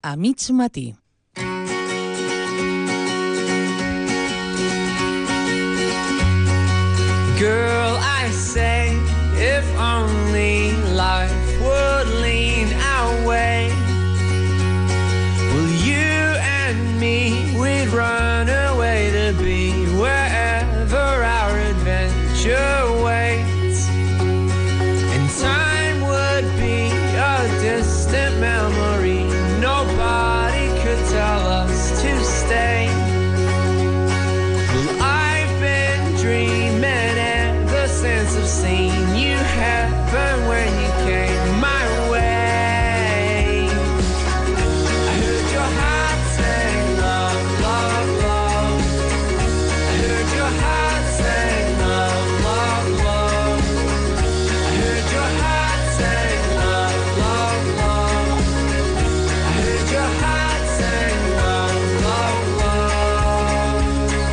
a mig matí. Girl, I say, if only life would lean our way, well, you and me, we'd run away to be wherever our adventure waits, and time would be a distant memory. Nobody could tell us to stay. Well, I've been dreaming ever since I've seen you happen when you came my way. I heard your heart say love, love, love. I heard your heart say love, love, love. I heard your heart say love, love, love. I heard your heart say love, love, love.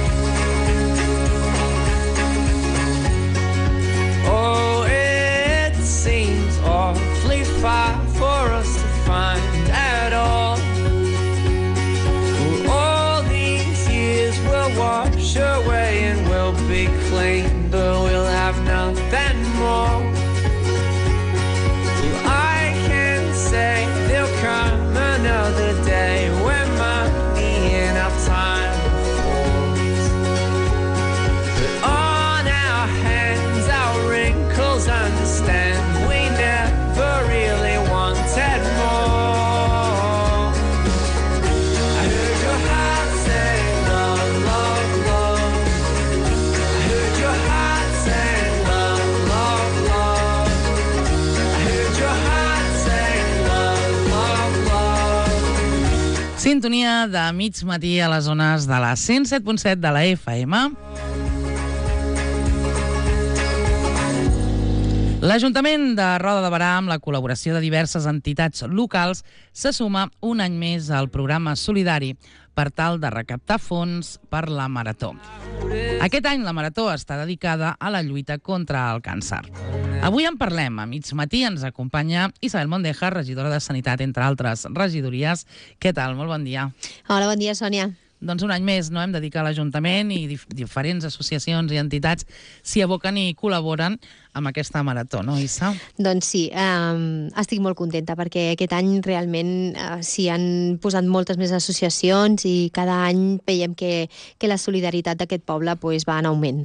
Oh, it seems awfully far for us to find at all. Well, all these years will wash away and we'll be clean, but we'll have nothing more. Well, I can say there'll come another day when money enough time falls. But on our hands, our wrinkles understand we never really wanted more. I heard your heart say love, love, love. I heard your heart say love, love, love. I heard your heart say love, love, love. Sintonia de mig matí a les zones de la 107.7 de la FM. L'Ajuntament de Roda de Berà, amb la col·laboració de diverses entitats locals, se suma un any més al programa solidari per tal de recaptar fons per la Marató. Aquest any la Marató està dedicada a la lluita contra el càncer. Avui en parlem. A mig matí ens acompanya Isabel Mondeja, regidora de Sanitat, entre altres regidories. Què tal? Molt bon dia. Hola, bon dia, Sònia. Doncs un any més, no?, hem dedicat a l'Ajuntament i diferents associacions i entitats s'hi aboquen i col·laboren amb aquesta marató, no, Issa? Doncs sí, estic molt contenta perquè aquest any realment s'hi han posat moltes més associacions i cada any veiem que la solidaritat d'aquest poble va en augment.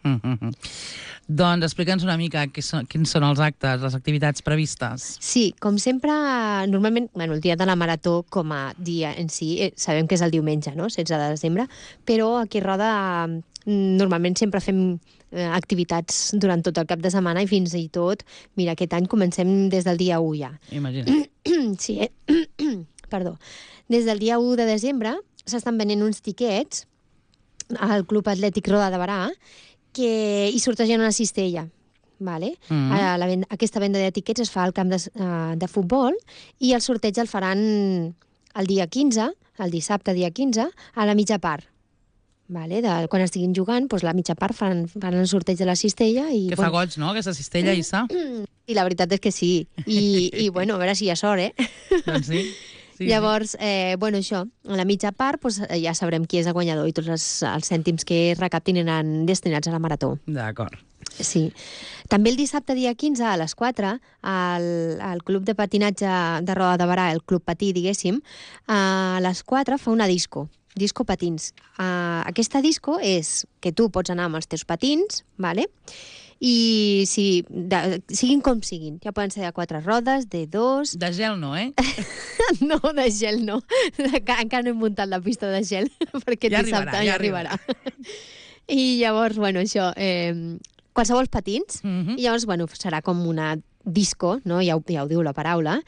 Doncs explica'ns una mica quins són els actes, les activitats previstes. Sí, com sempre, normalment, el dia de la Marató com a dia en si, sabem que és el diumenge, no?, 16 de desembre, però aquí a Roda normalment sempre fem activitats durant tot el cap de setmana i fins i tot, mira, aquest any comencem des del dia 1 ja. Imagina't. Sí, perdó. Des del dia 1 de desembre s'estan venent uns tiquets al Club Atlètic Roda de Berà que hi sortegem una cistella. Vale? Aquesta venda de tiquets es fa al camp de futbol i el sorteig el faran el dia 15, el dissabte dia 15, a la mitja part. Vale? Quan estiguin jugant, la mitja part faran el sorteig de la cistella. I, que fa goig, no?, aquesta cistella, Issa? I la veritat és que sí. I a veure si hi ha sort, Doncs sí. Llavors, això, a la mitja part ja sabrem qui és el guanyador i tots els cèntims que es recaptin eren destinats a la Marató. D'acord. Sí. També el dissabte dia 15 a les 4 al Club de Patinatge de Roda de Berà, el Club Patí, diguéssim, a les 4 fa una disco patins. Aquesta disco és que tu pots anar amb els teus patins, vale? I siguin com siguin. Ja poden ser de 4 rodes, de 2... De gel no, No, de gel no. Encara no hem muntat la pista de gel, perquè dissabte ja arribarà. I llavors, això, qualsevol patins, i llavors, serà com una disco, no? Ja ho diu la paraula,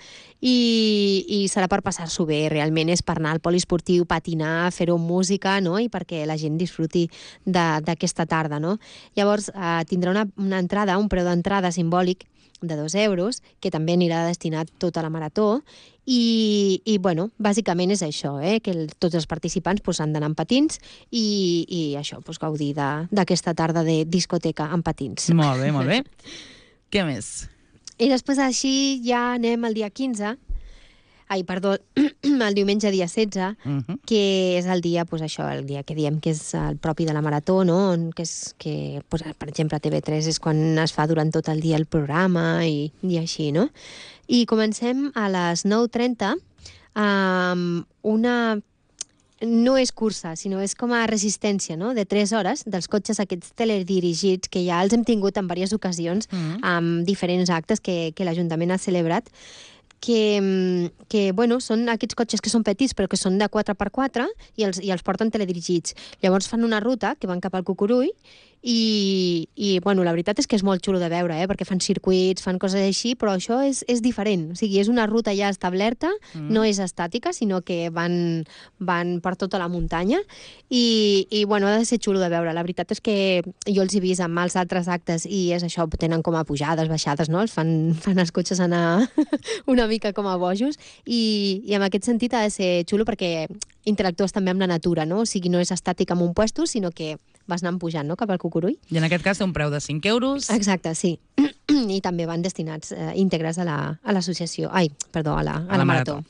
i serà per passar-s'ho bé, realment és per anar al poliesportiu, patinar, fer-ho amb música, no? I perquè la gent disfruti d'aquesta tarda, no? Llavors tindrà una entrada, un preu d'entrada simbòlic de 2 euros, que també anirà destinat tota la marató, i bàsicament és això, que tots els participants han d'anar amb patins i això, gaudir d'aquesta tarda de discoteca amb patins. Molt bé, molt bé. Què més? I després així ja anem al dia 15 el diumenge dia 16, que és el dia, pues, això, el dia que diem que és el propi de la marató, no? Que pues, per exemple, a TV3 és quan es fa durant tot el dia el programa i així, no? I comencem a les 9:30 amb una... No és cursa, sinó és com a resistència, no?, de 3 hores dels cotxes aquests teledirigits que ja els hem tingut en diverses ocasions amb diferents actes que l'Ajuntament ha celebrat, que bueno, són aquests cotxes que són petits però que són de 4x4 i els porten teledirigits. Llavors fan una ruta que van cap al Cucurull i bueno, la veritat és que és molt xulo de veure, perquè fan circuits, fan coses així, però això és diferent. O sigui, és una ruta ja establerta, no és estàtica, sinó que van per tota la muntanya i bueno, ha de ser xulo de veure. La veritat és que jo els he vist amb els altres actes i és això, tenen com a pujades, baixades, no? Els fan els cotxes anar una mica com a bojos i en aquest sentit ha de ser xulo perquè interactues també amb la natura, no? O sigui, no és estàtic en un puesto, sinó que vas anant pujant, no?, cap al Cucurull. I en aquest cas té un preu de 5 euros. Exacte, sí. I també van destinats íntegres a l'associació. Ai, perdó, a la marató.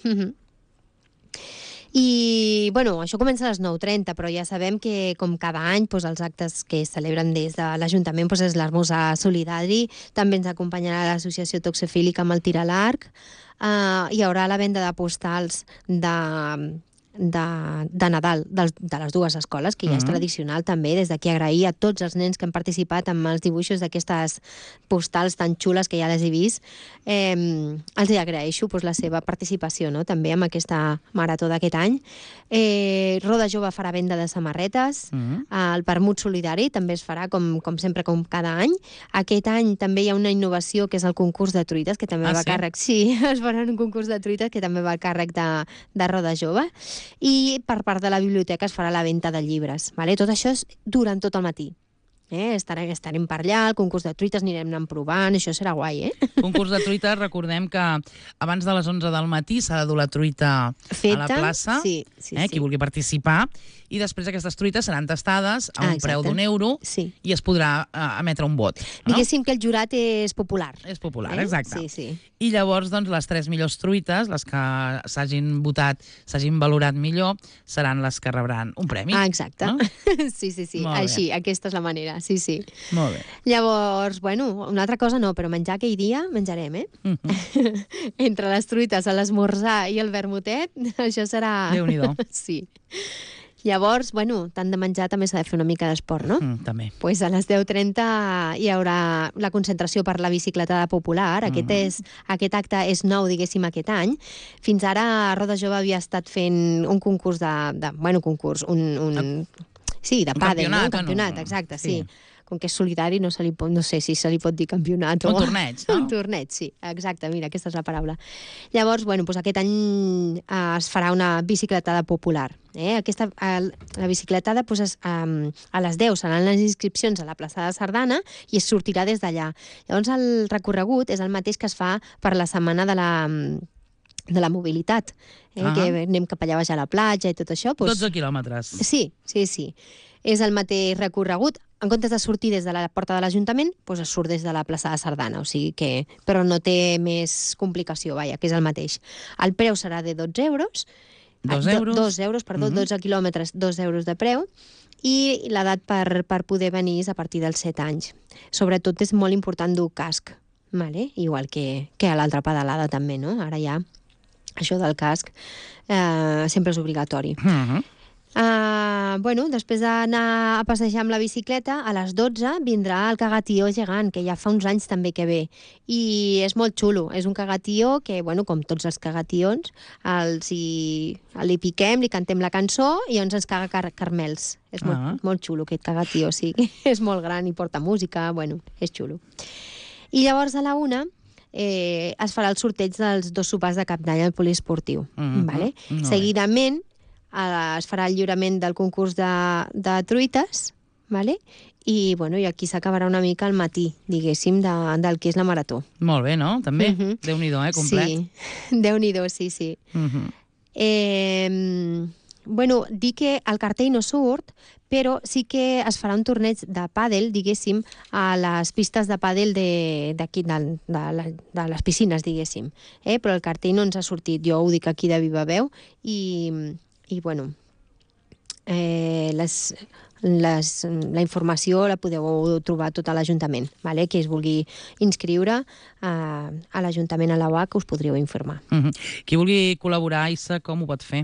I, bueno, això comença a les 9:30, però ja sabem que, com cada any, doncs, els actes que es celebren des de l'Ajuntament doncs, és l'Hermosa Solidari, també ens acompanyarà l'associació toxofílica amb el tir a l'arc, hi haurà la venda de postals de Nadal de les dues escoles, que ja és tradicional també, des d'aquí agrair a tots els nens que han participat amb els dibuixos d'aquestes postals tan xules que ja les he vist. Els agraeixo la seva participació, no?, també en aquesta marató d'aquest any. Roda Jove farà venda de samarretes, el vermut solidari també es farà com sempre, com cada any. Aquest any també hi ha una innovació que és el concurs de truites, que també va a càrrec... Sí, es farà un concurs de truites que també va a càrrec de Roda Jove. I per part de la biblioteca es farà la venda de llibres. Vale? Tot això és durant tot el matí. Estarem per allà, el concurs de truites anirem anant provant, això serà guai, Concurs de truites, recordem que abans de les 11 del matí s'ha de dur la truita feta, a la plaça, sí. Qui vulgui participar, i després aquestes truites seran tastades a un preu d'1 € i es podrà emetre un vot. No? Diguéssim que el jurat és popular. És popular, exacte. Sí. I llavors, doncs, les 3 millors truites, les que s'hagin votat, s'hagin valorat millor, seran les que rebran un premi. Exacte. No? Sí. Així, aquesta és la manera. Sí. Molt bé. Llavors, bueno, una altra cosa no, però menjar aquell dia menjarem, Entre les truites, l'esmorzar i el vermutet, això serà... Déu-n'hi-do. Sí. Llavors, bueno, tant de menjar també s'ha de fer una mica d'esport, no? També. Pues a les 10:30 hi haurà la concentració per la bicicletada popular. Aquest acte és nou, diguéssim, aquest any. Fins ara Roda Jove havia estat fent un concurs Sí, de pàdel, un campionat, exacte, sí. Com que és solidari, no sé si se li pot dir campionat o... Un torneig, no? Un torneig, sí, exacte, mira, aquesta és la paraula. Llavors, bueno, doncs aquest any es farà una bicicletada popular. La bicicletada, doncs, a les 10 seran les inscripcions a la plaça de Sardana i es sortirà des d'allà. Llavors, el recorregut és el mateix que es fa per la setmana de la mobilitat, que anem cap allà baix a la platja i tot això. 12 quilòmetres. Sí. És el mateix recorregut. En comptes de sortir des de la porta de l'Ajuntament, doncs es surt des de la plaça de Sardana, o sigui que... Però no té més complicació, que és el mateix. El preu serà de 12 euros. 2 euros? 2 euros, perdó, 12 quilòmetres, 2 euros de preu. I l'edat per poder venir és a partir dels 7 anys. Sobretot és molt important dur casc, igual que a l'altra pedalada també, no? Ara ja això del casc sempre és obligatori. Bueno, després d'anar a passejar amb la bicicleta, a les 12 vindrà el cagatió gegant, que ja fa uns anys també que ve. I és molt xulo. És un cagatió que, bueno, com tots els cagations, li piquem, li cantem la cançó i llavors ens caga carmels. És molt xulo aquest cagatió, sí. És molt gran i porta música, bueno, és xulo. I llavors a la 1 es farà el sorteig dels 2 sopars de cap d'any al poliesportiu. Seguidament es farà el lliurament del concurs de truites, i aquí s'acabarà una mica al matí, diguéssim, del que és la marató. Molt bé, no? També? Déu-n'hi-do, complet. Sí, Déu-n'hi-do, sí. Bueno, dir que el cartell no surt, però sí que es farà un torneig de pàdel, diguéssim, a les pistes de pàdel d'aquí, de les piscines, diguéssim. Però el cartell no ens ha sortit, jo ho dic aquí de viva veu, i bueno, la informació la podeu trobar tot a l'Ajuntament, vale? Qui es vulgui inscriure a l'Ajuntament a la UAC us podríeu informar. Qui vulgui col·laborar, Issa, com ho pot fer?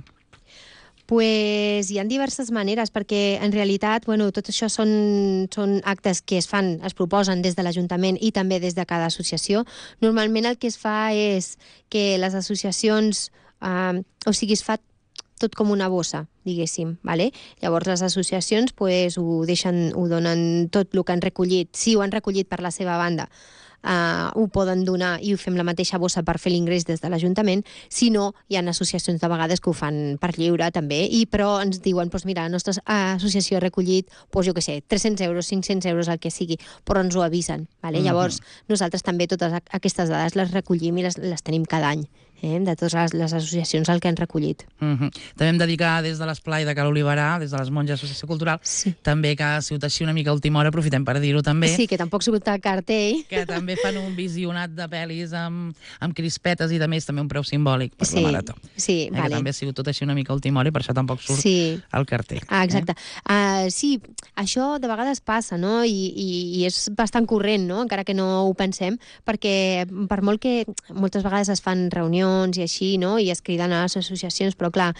Pues hi ha diverses maneres, perquè en realitat, bueno, tot això són actes que es proposen des de l'Ajuntament i també des de cada associació. Normalment el que es fa és que les associacions, o sigui, es fa tot com una bossa, diguéssim, vale? Llavors les associacions pues, ho donen tot el que han recollit. Si ho han recollit per la seva banda, ho poden donar i ho fem la mateixa bossa per fer l'ingrés des de l'Ajuntament. Si no, hi ha associacions de vegades que ho fan per lliure també, però ens diuen, doncs mira, la nostra associació ha recollit, doncs jo què sé, 300 euros, 500 euros, el que sigui, però ens ho avisen. Vale? Llavors, nosaltres també totes aquestes dades les recollim i les tenim cada any. De totes les associacions el que han recollit. També hem dedicat des de l'Esplai de Cal Oliverà, des de les Monges Associació Cultural, també que ha sigut així una mica a última hora, aprofitem per dir-ho també. Sí, que tampoc ha sigut el cartell. Que també fan un visionat de pel·lis amb crispetes i, de més, també un preu simbòlic per la marató. Sí, vale. Que també ha sigut tot així una mica a última hora i per això tampoc surt el cartell. Exacte. Sí, això de vegades passa, no? I és bastant corrent, no? Encara que no ho pensem, perquè per molt que moltes vegades es fan reunions i així, no? I es criden a les associacions, però clar,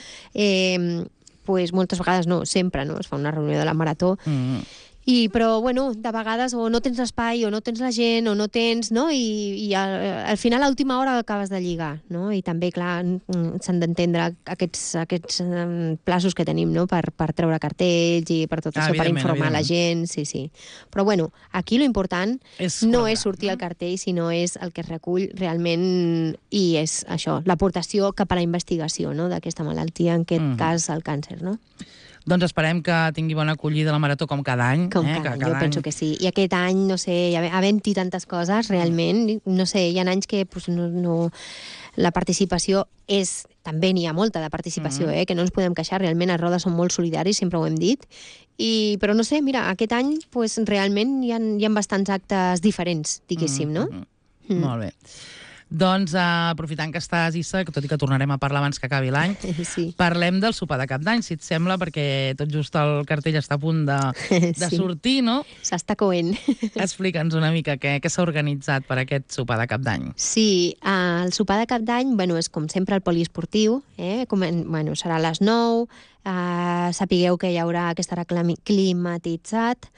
pues moltes vegades no, sempre, no? Es fa una reunió de la marató, però, bueno, de vegades o no tens l'espai, o no tens la gent, o no tens, no? I al final, a l'última hora, acabes de lligar, no? I també, clar, s'han d'entendre aquests plaços que tenim, no? Per treure cartells i per tot això, per informar la gent, sí. Però, bueno, aquí lo important no és sortir al cartell, sinó és el que es recull realment, i és això, l'aportació cap a la investigació, no? D'aquesta malaltia, en aquest cas, el càncer, no? Doncs esperem que tingui bona acollida la marató com cada any. Com cada any, jo penso que sí. I aquest any, no sé, havent-hi tantes coses, realment, no sé, hi ha anys que pues, no, la participació és... També n'hi ha molta de participació, que no ens podem queixar. Realment, a Roda són molt solidaris, sempre ho hem dit. Però no sé, mira, aquest any pues, realment hi ha bastants actes diferents, diguéssim, no? Molt bé. Doncs, aprofitant que estàs, Issa, que tot i que tornarem a parlar abans que acabi l'any, parlem del sopar de Cap d'Any, si et sembla, perquè tot just el cartell està a punt de sortir, no? S'està coent. Explica'ns una mica què s'ha organitzat per aquest sopar de Cap d'Any. Sí, el sopar de Cap d'Any, bueno, és com sempre el poliesportiu, serà a les 9, sapigueu que hi haurà, que estarà climatitzat,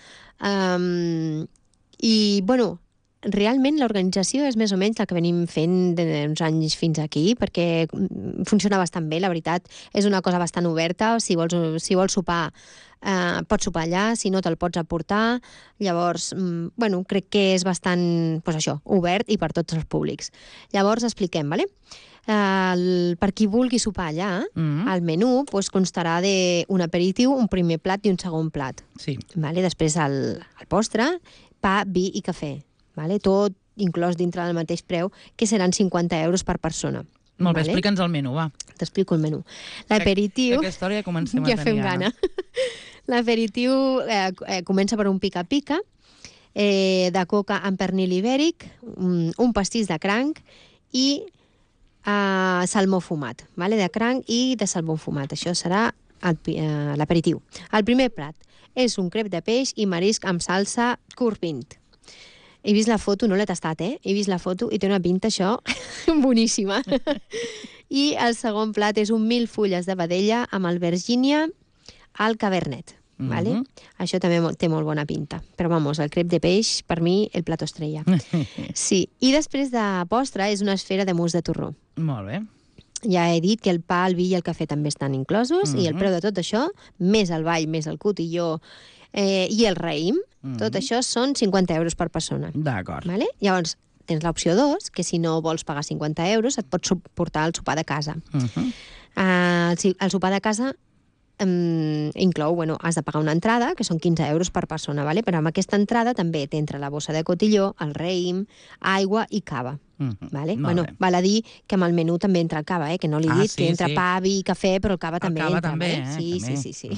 i, bueno, realment l'organització és més o menys la que venim fent d'uns anys fins aquí, perquè funciona bastant bé, la veritat. És una cosa bastant oberta, si vols sopar, pots sopar allà, si no te'l pots aportar. Llavors, bueno, crec que és bastant, pues això, obert i per tots els públics. Llavors, expliquem, vale? Per qui vulgui sopar allà, el menú pues, constarà d'un aperitiu, un primer plat i un segon plat. Sí. Vale? Després el postre, pa, vi i cafè. Vale? Tot inclòs dintre del mateix preu, que seran 50 euros per persona. Molt bé, explica'ns el menú, va. T'explico el menú. L'aperitiu... Aquesta història comencem a tenir fem gana. L'aperitiu comença per un pica-pica, de coca amb pernil ibèric, un pastís de cranc i salmó fumat, vale? De cranc i de salmó fumat. Això serà l'aperitiu. El primer plat és un crep de peix i marisc amb salsa curvint. He vist la foto, no l'he tastat, He vist la foto i té una pinta, això, boníssima. I el segon plat és un 1000 fulles de vedella amb albergínia al cabernet. Vale? Això també té molt bona pinta. Però, vamos, el crep de peix, per mi, el plat estrella. Sí. I després de postre és una esfera de mousse de torró. Molt bé. Ja he dit que el pa, el vi i el cafè també estan inclosos, i el preu de tot això, més el ball, més el cotilló i el raïm, tot això són 50 euros per persona. D'acord. Vale? Llavors, tens l'opció 2, que si no vols pagar 50 euros et pots portar el sopar de casa. El sopar de casa inclou, has de pagar una entrada, que són 15 euros per persona, vale? Però amb aquesta entrada també t'entra la bossa de cotilló, el raïm, aigua i cava. Vale? Val a dir que amb el menú també entra el cava, que no li he dit que entra pa, vi, cafè, però el cava també entra. També, sí.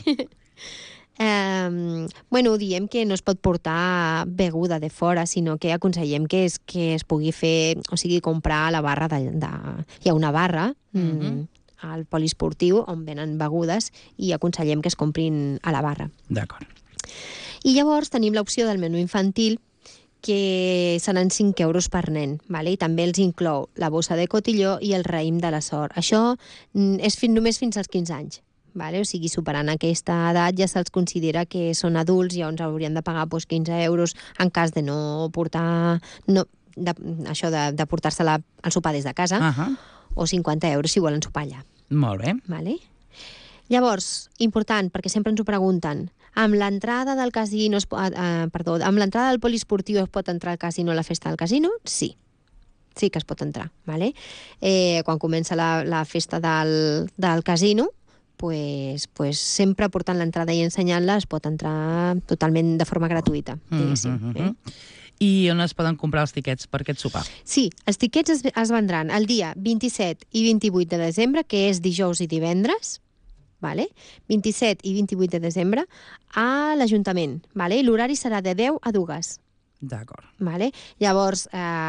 Diem que no es pot portar beguda de fora, sinó que aconsellem que es pugui fer, o sigui, comprar a la barra hi ha una barra al poliesportiu on venen begudes i aconsellem que es comprin a la barra. D'acord. I llavors tenim l'opció del menú infantil, que seran 5 euros per nen, vale? I també els inclou la bossa de cotilló i el raïm de la sort. Això és només fins als 15 anys. Vale? O sigui, superant aquesta edat ja se'ls considera que són adults i llavors haurien de pagar 15 euros en cas de no portar... això de portar-se al sopar des de casa, o 50 euros si volen sopar allà. Molt bé. Vale? Llavors, important, perquè sempre ens ho pregunten, amb l'entrada del casino, amb l'entrada del poliesportiu es pot entrar al casino a la festa del casino? Sí. Sí que es pot entrar, vale? Quan comença la festa del casino, pues sempre portant l'entrada i ensenyant-la es pot entrar totalment de forma gratuïta. I on es poden comprar els tiquets per aquest sopar? Sí, els tiquets es vendran el dia 27 i 28 de desembre, que és dijous i divendres, vale? 27 i 28 de desembre, a l'Ajuntament. Vale? L'horari serà de 10 a 2. D'acord. Vale? Llavors,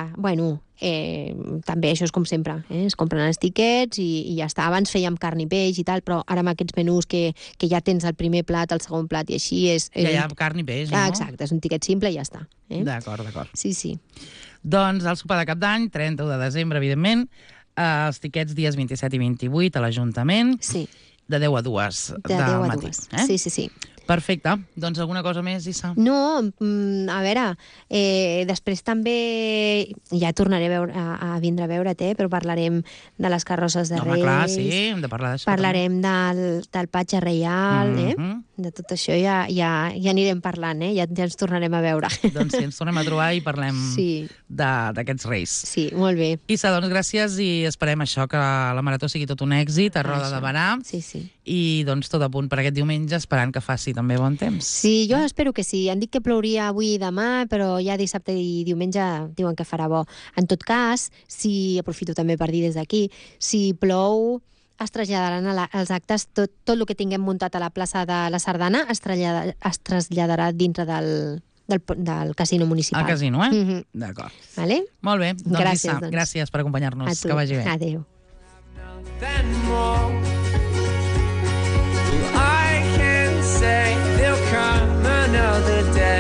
també això és com sempre, es compren els tiquets i ja està. Abans fèiem carn i peix i tal, però ara amb aquests menús que ja tens el primer plat, el segon plat i així és... Ja hi ha carn i peix, no? Exacte, és un tiquet simple i ja està. D'acord. Sí. Doncs el sopar de Cap d'Any, 31 de desembre, evidentment, els tiquets dies 27 i 28 a l'Ajuntament, de 10 a 2 del matí. Sí. Perfecte. Doncs alguna cosa més, Issa? No, a veure, després també ja tornaré a vindre a veure't, però parlarem de les carrosses de Reis. Home, clar, sí, hem de parlar d'això. Parlarem del patge reial, de tot això ja anirem parlant, ja ens tornarem a veure. Doncs sí, ens tornem a trobar i parlem d'aquests Reis. Sí, molt bé. Issa, doncs gràcies i esperem això, que la Marató sigui tot un èxit a Roda de Berà. Sí. I doncs tot a punt per aquest diumenge, esperant que faci també bon temps. Sí, jo espero que sí. Han dit que plouria avui i demà, però ja dissabte i diumenge diuen que farà bo. En tot cas, aprofito també per dir des d'aquí, si plou es traslladaran als actes, tot el que tinguem muntat a la plaça de la Sardana es traslladarà dintre del casino municipal. Al casino, D'acord. Vale? Molt bé. Doncs, Gràcies, gràcies per acompanyar-nos. Que vagi bé. Adéu. I can say there'll come another day.